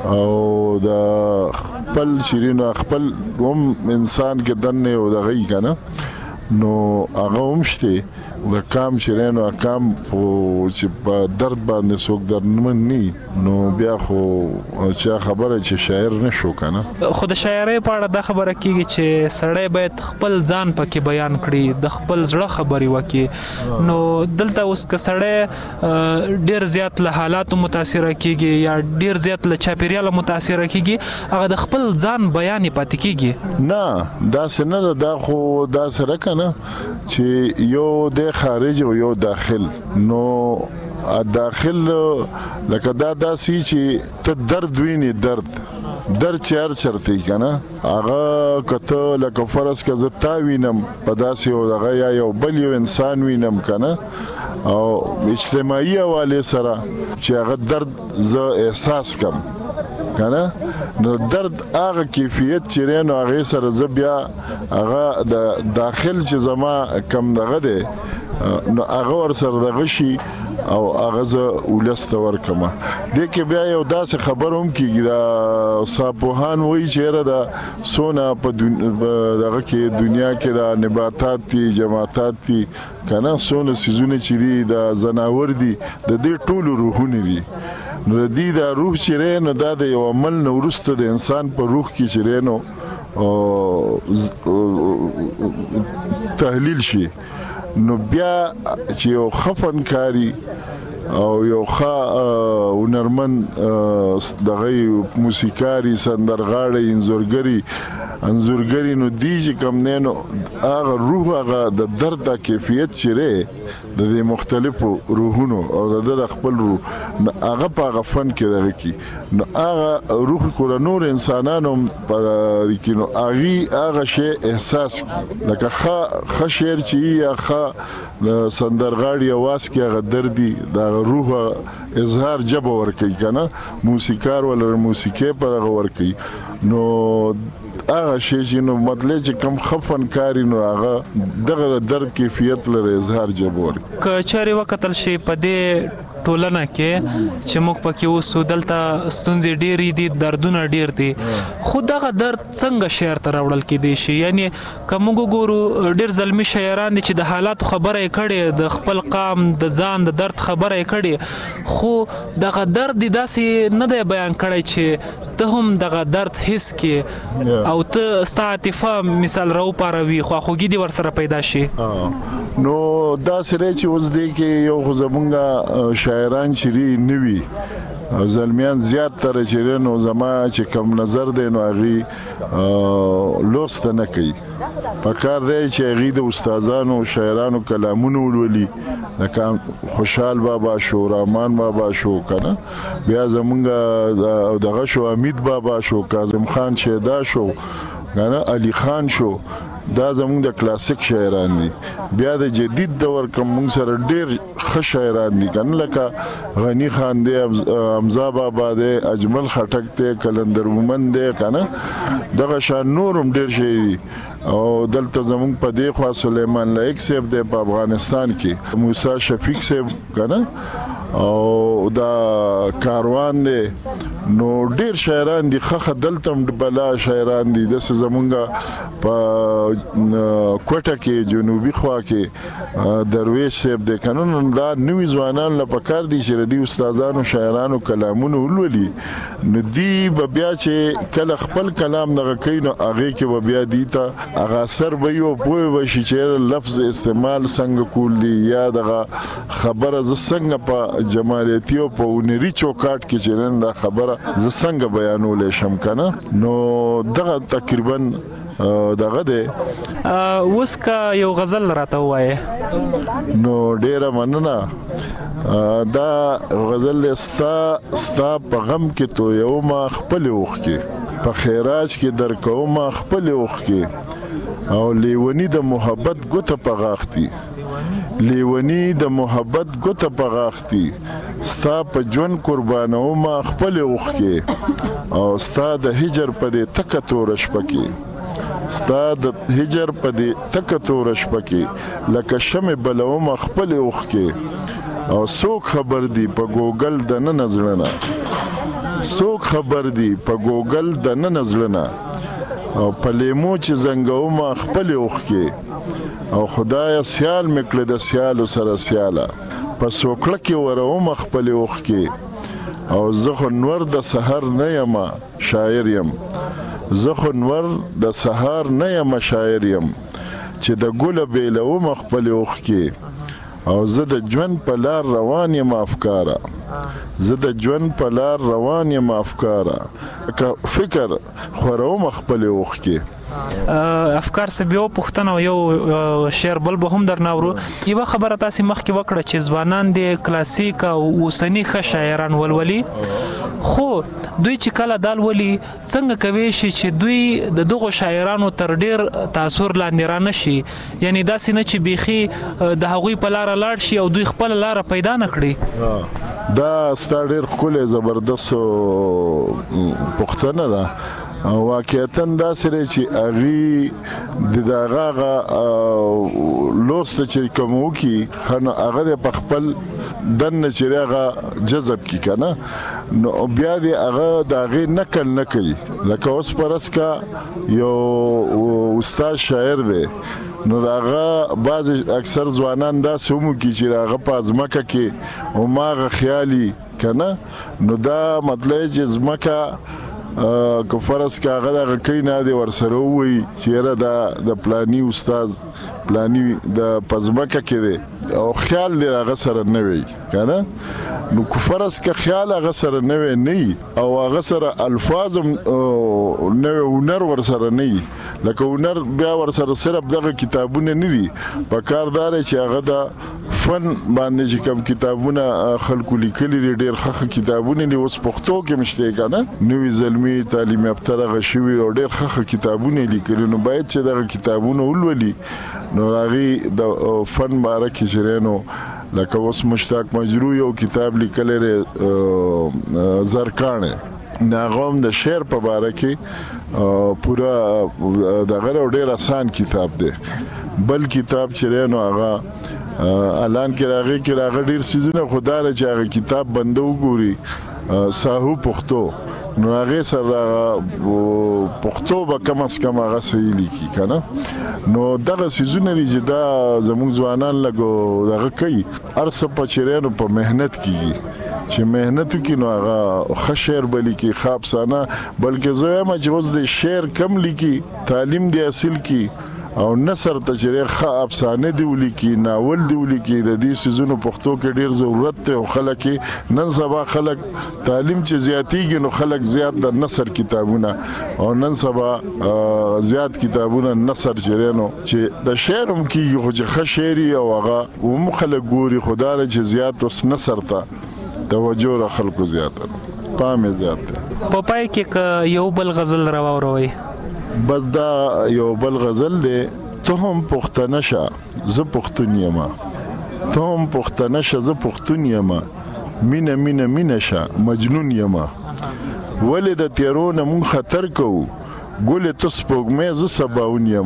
او د خپل شیرینو خپل هم انسان کې دنه او د غي کنه نو هغه هم شته د کام شیرینو کام چې په درد باندې څوک درمن ني نو بیا خو چې خبره چې شاعر نشو کنه خو د شاعرۍ په اړه دا خبره کیږي چې سړی باید خپل ځان پکې بیان کړي د خپل زړه خبرې وکړي نو دلته اوس که سړی ډیر زیات له حالاتو متاثر کیږي یا ډیر زیات له چاپیریال متاثر کیږي هغه د خپل ځان بیان پاتې کیږي نه دا سنه دا خو دا سره کنه چې یو د خارج او یو داخل نو داخل لکه دا داسي چې ته درد ویني درد در چار چرته کنه هغه کته لکه فرض که زتا وینم په داسې او دغه یا یو بل یو انسان وینم کنه او اجتماعي حواله سره چې هغه درد ز احساس کم کنه نو درد هغه کیفیت چې رینو هغه سره ز بیا هغه د داخل چې زما کم دغه دی نو هغه ور سره دغه شي او هغه ز ولست ورکمه د کې بیا یو داسې خبر هم کیږي دا صاحبوهان وایي چې را د سونا په دغه کې دنیا کې د نباتات دي جماعتات دي کنه سونه سيزونه چې دي د زناور دي د دې ټولو روحونه دي نو د دې د روح چې رینو دا د یو عمل نو ورسته د انسان په روح کې چې رینو تحلیل شي نو بیا چې یو خفن کاری او یو ښه هنرمند دغه موسیقاري سندرغاړی انځورګري انځورګري نو دی چې کوم نه نو هغه روح هغه د درد د کیفیت چیرې د دې مختلفو روحونو او د خپل روح هغه په هغه فن کې دغه کی نو هغه روح کول نور انسانانو په کینو هغه هغه شی احساس کی لکه ښه ښه شعر چې یا ښه سندرغاړي आवाज کې هغه دردي د روح اظهار جب ور کوي کنه موسیقار ول موسیقي په هغه ور کوي نو هغه شی چې نو مطلب چې کم خفن کاری نو هغه دغه درد کیفیت لري اظهار جبور کچاري وکتل شي په دې ټولنه کې چې موږ پکې اوسو دلته ستونزې ډېرې دي دردونه ډېر دي خو دغه درد څنګه شعر ته راوړل کېدی شي یعنی که موږ وګورو ډېر زلمي شاعران دي چې د حالاتو خبره یې کړې د خپل قام د ځان د درد خبره یې کړې خو دغه درد داسې نه دی بیان کړی چې ته هم دغه درد حس کې او ته ستا عاطفه مثال راوپاروي خواخوږي دې ورسره پیدا شي نو دا سره چې اوس دی کې یو خو زمونږ شاعران چې نوي زلمیان زیات تر چې نو زما چې کم نظر دی نو هغه لوست نه کوي پکار دی چې هغه د استادانو شاعرانو کلامونه ولولي لکه خوشحال بابا شو رحمان بابا شو کنه بیا زمونږ دغه شو امید بابا شو کاظم خان شیدا شو کنه علي خان شو دا زمونږ د کلاسیک شاعران دي بیا د جدید دور کوم موږ سره ډېر ښه شاعران دي کنه لکه غنی خان دی حمزه بابا دی اجمل خټک دی کلندر مومند دی کنه دغه شان نورم ډېر شي او دلته زمونږ په دی خوا سلیمان لایق صاحب دی په افغانستان کې موسی شفیق صاحب کنه او دا کاروان دی نو ډیر شاعران دي خخه دلتم بلا شاعران دي د زمونږه په کوټه کې جنوبي خوا کې درویش صاحب د قانون دا نوې ځوانان له پکار دي چې ردی استادانو شاعرانو کلامونه ولولي نو دی بیا چې کله خپل کلام دغه کینو هغه کې بیا دی ته هغه سر به یو پوي وشي چې لفظ استعمال څنګه کول دي یا دغه خبره ز څنګه په جمالیتی او په ونری چوکاټ کې چې نن دا خبره ز څنګه بیانول شم کنه نو دغه تقریبا ژوند دغه دی. اوس که یو غزل راته ووایې. نو ډیره مننه. دا غزل دی: ستا ستا په غم کې تویومه خپلې اوښکې، په خیراج کې درکومه خپلې اوښکې، او لیونی د محبت ګوته په غاښ دي، لیونی د محبت ګوته په غاښ دي، ستا په ژوند قربانومه خپلې اوښکې، او ستا د هجر په دې تکه توره شپه کې، ستا د هجر په دې تکه توره شپه کې، لکه شمع بلومه خپلې اوښکې، او څوک خبر دی په ګوګل د نن زړه، څوک خبر دی په ګوګل د نن زړه، او په لیمو چې زنګومه خپلې اوښکې، او خدای سیال میکړه د سیالو سره سیاله، په سوکړه کې ورومه خپلې اوښکې، او زه خو نور د سحر نه یم شاعر یم، زه خو نور د سحر نه یم شاعر یم، چې د ګله بیلومه خپلې اوښکې، او زه د ژوند په لار روان یم افکاره، زه د ژوند په لار روان یم افکاره، که فکر خوروم خپلې اوښکې. افکار څه بیا پوښتنه یو شعر بل به هم درناورو. یوه خبره تاسې مخکې وکړه چې ځوانان د کلاسیک او اوسني ښه شاعران ولولي، خو دوی چې کله دا لولي څنګه کوي شي چې دوی د دغو شاعرانو تر ډیر تاثر لاندې را نه شي؟ یعنی داسې نه چې بیخي د هغوی په لاره لاړ شي او دوی خپله لاره پیدا نه کړي. دا ستا ډېر ښکلی زبردست پوښتنه ده. واقعیتا داسې دی چې هغې د دغه هغه لوسته چې کوم وکړي هغه دی په خپل دننه چې هغه جذب کړي که نه، نو بیا دی هغه د هغې نقل نه کوي. لکه اوس فرض کا یو استاد شاعر دی، نو هغه بعضې اکثر ځوانان داسې هم وکړي چې هغه په ځمکه کې هماغه خیالي که نه، نو دا مطلب چې ځمکه که فرض که هغه دغه کوي نه دی ورسره ووایي چې یاره دا د پلاني استاد پلاني د په ځمکه کې دی او خیال دی هغه سره نه وي که نه، نو که فرض که خیال هغه سره نه وي نه وي او هغه سره الفاظ هم نه وي، هنر ورسره نه وي، لکه هنر بیا ورسره صرف دغه کتابونه نه دي، په کار دا دی چې هغه د فن باندې چې کوم کتابونه خلکو لیکلي دي ډېر ښه کتابونه دي، اوس پښتو کې هم شته که نه، نوي زلمي تعلیم یافته دغه شوي او ډېر ښه کتابونه یې لیکلي، نو باید چې دغه کتابونه ولولي، نو هغې د فن باره کې چې دی نو لکه اوس مشتاق مجروح یو کتاب لیکلی دی زرکاڼې، هغه هم د شعر په باره کې پوره دغه ډېر آسان کتاب دی. بل کتاب چې دی نو هغه الان کې هغې کې هغه ډېر څیزونه خو دا دی چې هغه کتاب بنده وګوري ساهو پښتو، نو هغې سره پښتو به کم از کم هغه صحیح لیکي که نه، نو دغه څیزونه دي چې دا زموږ ځوانان لږ دغه کوي، هر څه په چې دی نو په محنت کېږي، چې محنت وکړي نو هغه ښه شعر به لیکي ښه افسانه، بلکې زه وایم چې اوس د شعر کم لیکي تعلیم دې حاصل کړي او نثر ته چې ښه افسانه دی ولیکي، ناول دی ولیکي، د دې څیزونو پښتو کې ډېر ضرورت دی، او خلک نن سبا خلک تعلیم چې زیاتېږي نو خلک زیات د نثر کتابونه او نن سبا زیات کتابونه نثر چې دی نو چې د شعر هم کېږي خو چې ښه شعري او هغه هم خلک ګوري، خو دا دی چې زیات اوس نثر ته توجه را خلکو زیاته پام یې زیات دی. په پای کې که یو بل غزل راواوروئ؟ بس دا یو بل غزل دی: ته هم پښتنه شه زه پښتون یم، ته هم پښتنه شه زه پښتون یم، مینه مینه مینه شه مجنون یم، ولې د تیرو نه مونږ خطر کوو، ګلې ته سپوږمۍ زه سباون یم،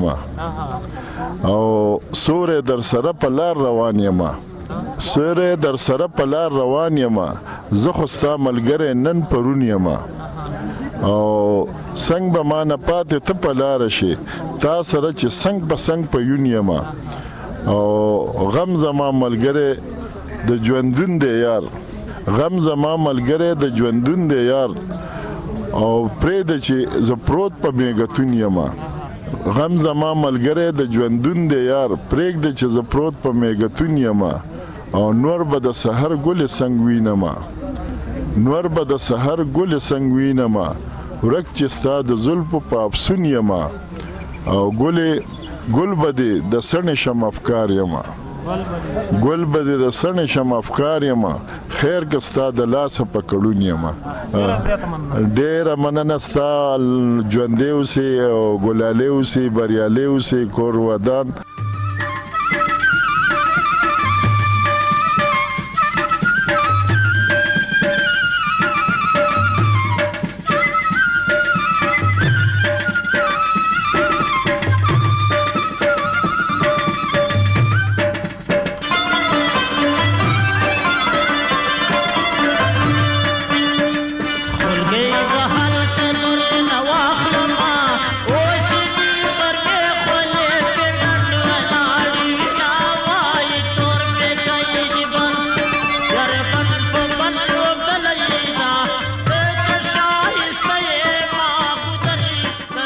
او سوری در سره په لار روان یم، سوری در سره په لار روان یم، زه خو ستا ملګری نن پرون یم، او څنګ به ما نه پاتې ته په لاره شي، تا سره چې څنګ په څنګ په یون یم، او غم زما ملګری د ژوندون دی یار، غم زما ملګری د ژوندون دی یار، او پرېږده چې زه پروت په میږتون یم، غم زما ملګری د ژوندون دی یار، پرېږده چې زه پروت په میږتون یم، او نور به د سحر ګلې څنګ وینم، نور به د سحر ګلې څنګ وینم، ورک چې ستا د زلفو په افسون یما او ګلې ګل بده د سن شم افکار یما ګل بده د سن شم افکار یما خیر کستا د لاس په کړون یما ډیر مننه ستا ژوندې اوسې او ګلاله اوسې بریاله اوسې کور ودان